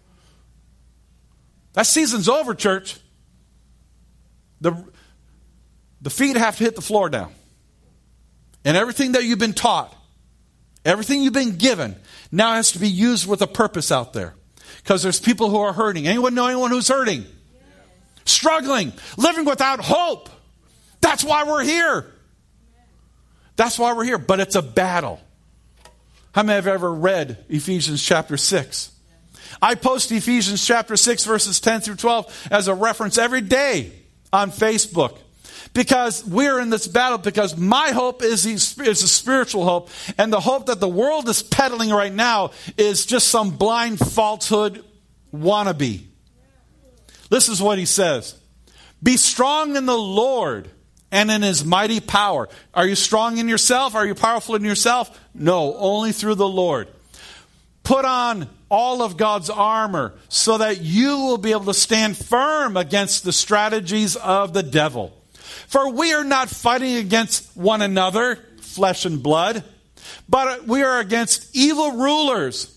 That season's over, church. The, the feet have to hit the floor now. And everything that you've been taught, everything you've been given, now has to be used with a purpose out there. Because there's people who are hurting. Anyone know anyone who's hurting? Yes. Struggling. Living without hope. That's why we're here. That's why we're here. But it's a battle. How many have ever read Ephesians chapter six? I post Ephesians chapter six verses ten through twelve as a reference every day on Facebook. Because we're in this battle, because my hope is, is a spiritual hope. And the hope that the world is peddling right now is just some blind falsehood wannabe. This is what he says. Be strong in the Lord and in His mighty power. Are you strong in yourself? Are you powerful in yourself? No, only through the Lord. Put on all of God's armor so that you will be able to stand firm against the strategies of the devil. For we are not fighting against one another, flesh and blood, but we are against evil rulers,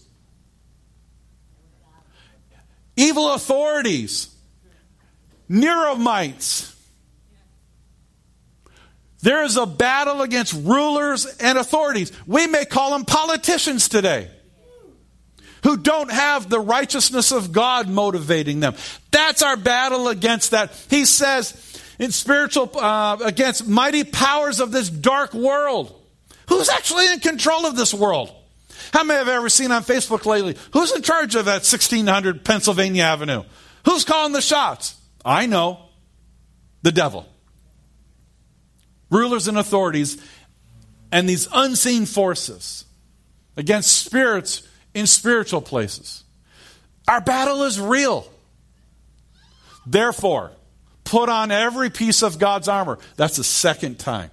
evil authorities, Neromites. There is a battle against rulers and authorities. We may call them politicians today, who don't have the righteousness of God motivating them. That's our battle against that. He says, in spiritual, uh, against mighty powers of this dark world. Who's actually in control of this world? How many have ever seen on Facebook lately? Who's in charge of that sixteen hundred Pennsylvania Avenue? Who's calling the shots? I know. The devil. Rulers and authorities and these unseen forces against spirits in spiritual places. Our battle is real. Therefore, put on every piece of God's armor. That's the second time.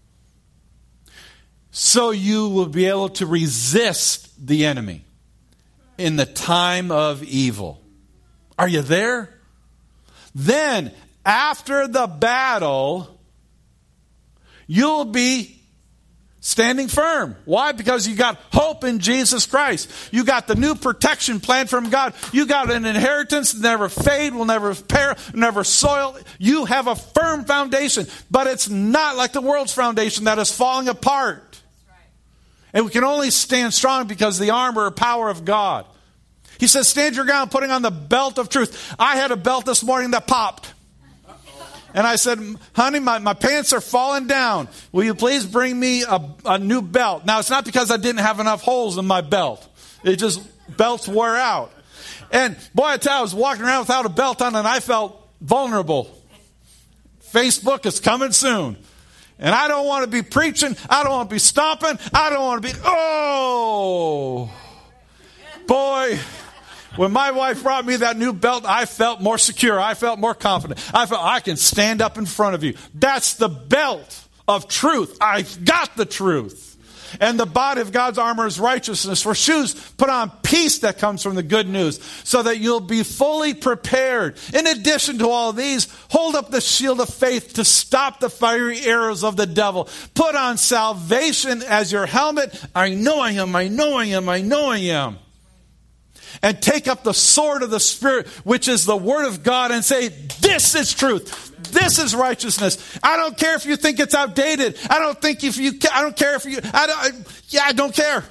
So you will be able to resist the enemy in the time of evil. Are you there? Then, after the battle, you'll be standing firm. Why? Because you got hope in Jesus Christ. You got the new protection plan from God. You got an inheritance that never fade, will never pair, never soil. You have a firm foundation, but it's not like the world's foundation that is falling apart. That's right. And we can only stand strong because of the armor or power of God. He says, stand your ground, putting on the belt of truth. I had a belt this morning that popped. And I said, honey, my, my pants are falling down. Will you please bring me a, a new belt? Now, it's not because I didn't have enough holes in my belt. It just, belts wear out. And boy, I tell you, I was walking around without a belt on and I felt vulnerable. Facebook is coming soon. And I don't want to be preaching. I don't want to be stomping. I don't want to be, oh, boy. When my wife brought me that new belt, I felt more secure. I felt more confident. I felt I can stand up in front of you. That's the belt of truth. I've got the truth. And the body of God's armor is righteousness. For shoes, put on peace that comes from the good news, so that you'll be fully prepared. In addition to all these, hold up the shield of faith to stop the fiery arrows of the devil. Put on salvation as your helmet. I know I am, I know I am, I know I am. and take up the sword of the Spirit, which is the Word of God, and say, this is truth. This is righteousness. I don't care if you think it's outdated. I don't think if you, I don't care if you, I don't, I, yeah, I don't care.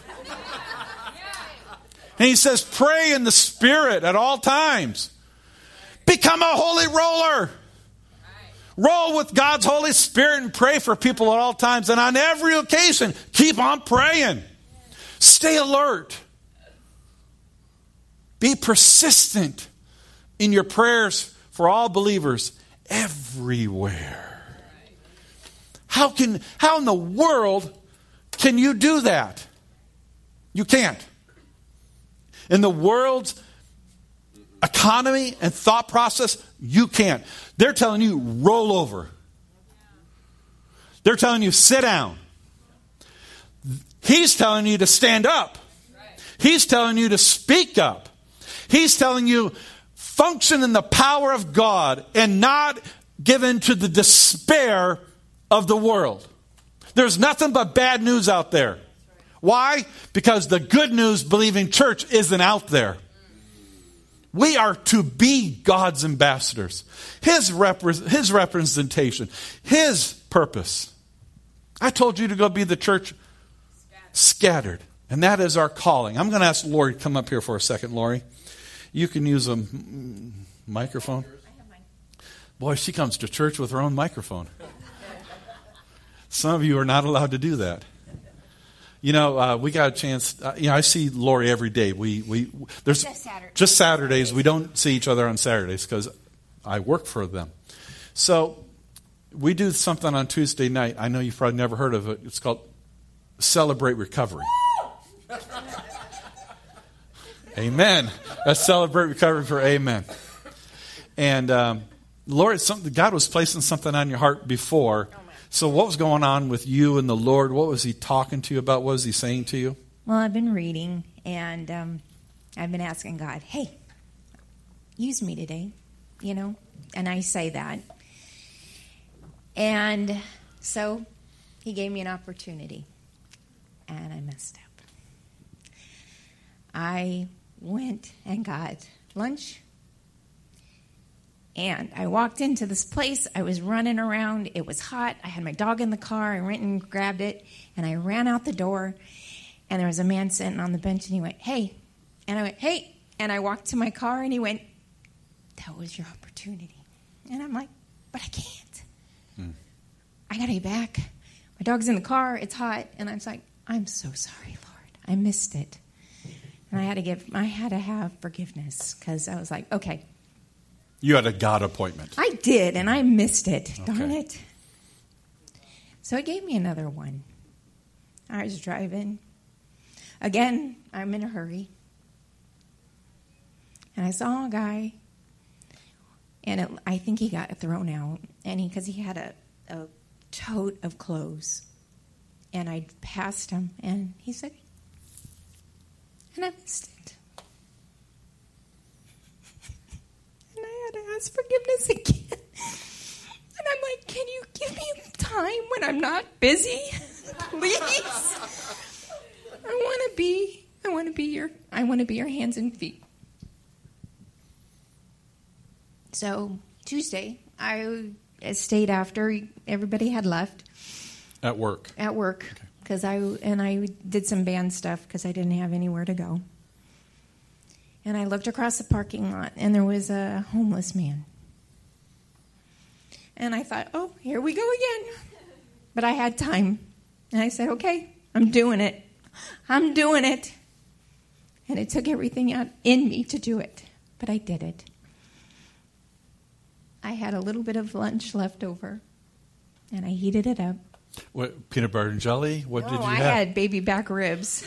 And he says, pray in the Spirit at all times. Become a holy roller. Roll with God's Holy Spirit and pray for people at all times. And on every occasion, keep on praying. Stay alert. Be persistent in your prayers for all believers everywhere. How can, how in the world can you do that? You can't. In the world's economy and thought process, you can't. They're telling you, roll over. They're telling you, sit down. He's telling you to stand up. He's telling you to speak up. He's telling you, function in the power of God and not give in to the despair of the world. There's nothing but bad news out there. Why? Because the good news believing church isn't out there. We are to be God's ambassadors. His, repre- his representation. His purpose. I told you to go be the church scattered. And that is our calling. I'm going to ask Lori to come up here for a second, Lori. You can use a m- microphone. Boy, she comes to church with her own microphone. Some of you are not allowed to do that. You know, uh, we got a chance. Uh, you know, I see Lori every day. We we there's just, Saturday. just Saturdays. We don't see each other on Saturdays because I work for them. So we do something on Tuesday night. I know you've probably never heard of it. It's called Celebrate Recovery. Amen. Let's celebrate recovery for amen. And um, Lord, something, God was placing something on your heart before. So what was going on with you and the Lord? What was he talking to you about? What was he saying to you? Well, I've been reading, and um, I've been asking God, hey, use me today, you know? And I say that. And so he gave me an opportunity, and I messed up. I went and got lunch. And I walked into this place. I was running around. It was hot. I had my dog in the car. I went and grabbed it. And I ran out the door. And there was a man sitting on the bench. And he went, hey. And I went, hey. And I walked to my car. And he went, that was your opportunity. And I'm like, but I can't. Hmm. I got to get back. My dog's in the car. It's hot. And I was like, I'm so sorry, Lord. I missed it. And I had to give. I had to have forgiveness. Because I was like, okay. You had a God appointment. I did, and I missed it. Okay. Darn it. So it gave me another one. I was driving. Again, I'm in a hurry. And I saw a guy, and it, I think he got thrown out, and he because he had a, a tote of clothes. And I passed him, and he said, and I missed it. To ask forgiveness again. And I'm like, can you give me time when I'm not busy? Please. I want to be, I want to be your, I want to be your hands and feet. So Tuesday, I stayed after everybody had left. At work? At work. Because okay. I, and I did some band stuff because I didn't have anywhere to go. And I looked across the parking lot, and there was a homeless man. And I thought, oh, here we go again. But I had time. And I said, okay, I'm doing it. I'm doing it. And it took everything out in me to do it. But I did it. I had a little bit of lunch left over, and I heated it up. What, peanut butter and jelly? What no, did you I have? I had baby back ribs.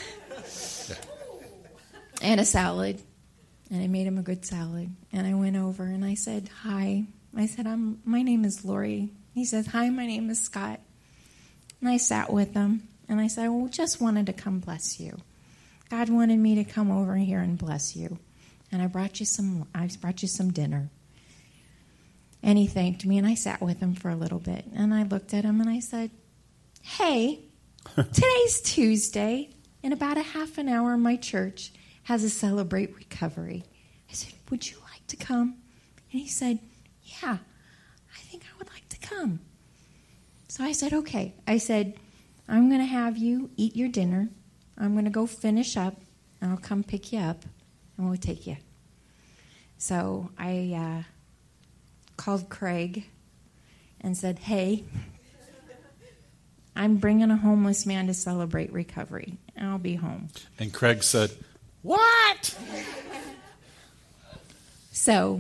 And a salad. And I made him a good salad. And I went over and I said, hi. I said, I'm, my name is Lori. He says, hi, my name is Scott. And I sat with him. And I said, well, just wanted to come bless you. God wanted me to come over here and bless you. And I brought you some, I brought you some dinner. And he thanked me. And I sat with him for a little bit. And I looked at him and I said, hey, today's Tuesday. In about a half an hour, my church has a Celebrate Recovery. I said, would you like to come? And he said, yeah, I think I would like to come. So I said, okay. I said, I'm going to have you eat your dinner. I'm going to go finish up, and I'll come pick you up, and we'll take you. So I uh, called Craig and said, hey, I'm bringing a homeless man to Celebrate Recovery. I'll be home. And Craig said, what? So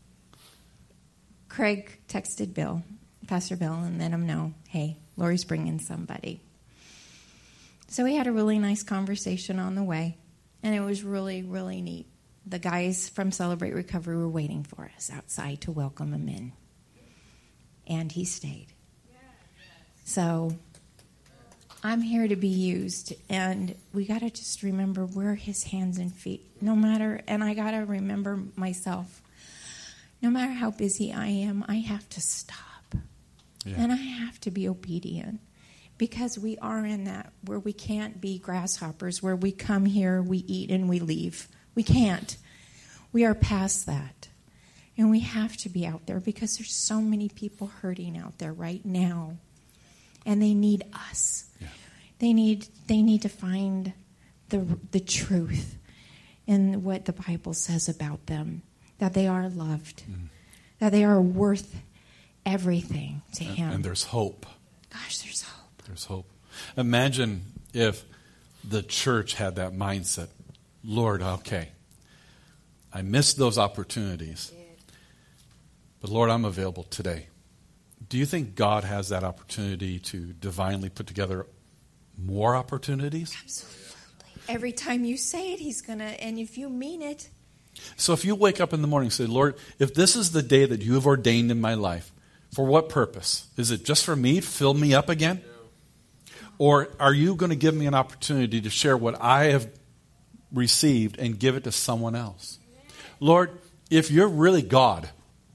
Craig texted Bill, Pastor Bill, and let him know, hey, Lori's bringing somebody. So we had a really nice conversation on the way, and it was really, really neat. The guys from Celebrate Recovery were waiting for us outside to welcome him in, and he stayed. So I'm here to be used, and we got to just remember we're his hands and feet, no matter, and I got to remember myself, no matter how busy I am, I have to stop, yeah. and I have to be obedient, because we are in that where we can't be grasshoppers, where we come here, we eat, and we leave. We can't. We are past that, and we have to be out there, because there's so many people hurting out there right now, and they need us. Yeah. They need they need to find the the truth in what the Bible says about them, that they are loved, mm. that they are worth everything to and, Him. And there's hope. Gosh, there's hope. There's hope. Imagine if the church had that mindset. Lord, okay, I missed those opportunities, but Lord, I'm available today. Do you think God has that opportunity to divinely put together more opportunities? Absolutely. Every time you say it, He's going to, and if you mean it. So if you wake up in the morning and say, Lord, if this is the day that you have ordained in my life, for what purpose? Is it just for me to fill me up again? No. Or are you going to give me an opportunity to share what I have received and give it to someone else? Lord, if you're really God,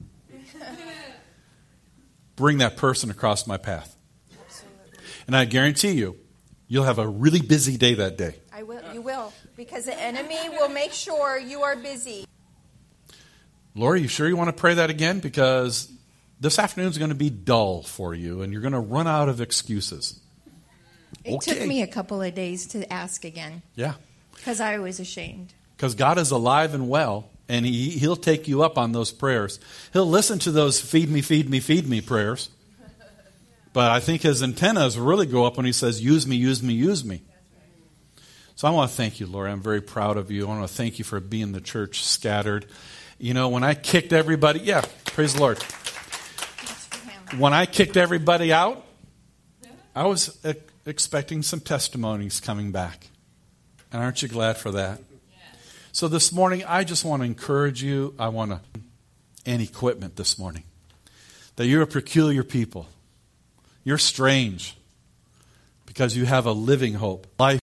bring that person across my path. Absolutely. And I guarantee you, you'll have a really busy day that day. I will. You will. Because the enemy will make sure you are busy. Lord, are you sure you want to pray that again? Because this afternoon is going to be dull for you, and you're going to run out of excuses. It okay. took me a couple of days to ask again. Yeah. Because I was ashamed. Because God is alive and well, and he, He'll take you up on those prayers. He'll listen to those feed me, feed me, feed me prayers. But I think His antennas really go up when He says, use me, use me, use me. So I want to thank you, Lord. I'm very proud of you. I want to thank you for being the church scattered. You know, when I kicked everybody, yeah, praise the Lord. When I kicked everybody out, I was e- expecting some testimonies coming back. And aren't you glad for that? So this morning, I just want to encourage you. I want to, and equipment this morning, that you're a peculiar people. You're strange because you have a living hope. Life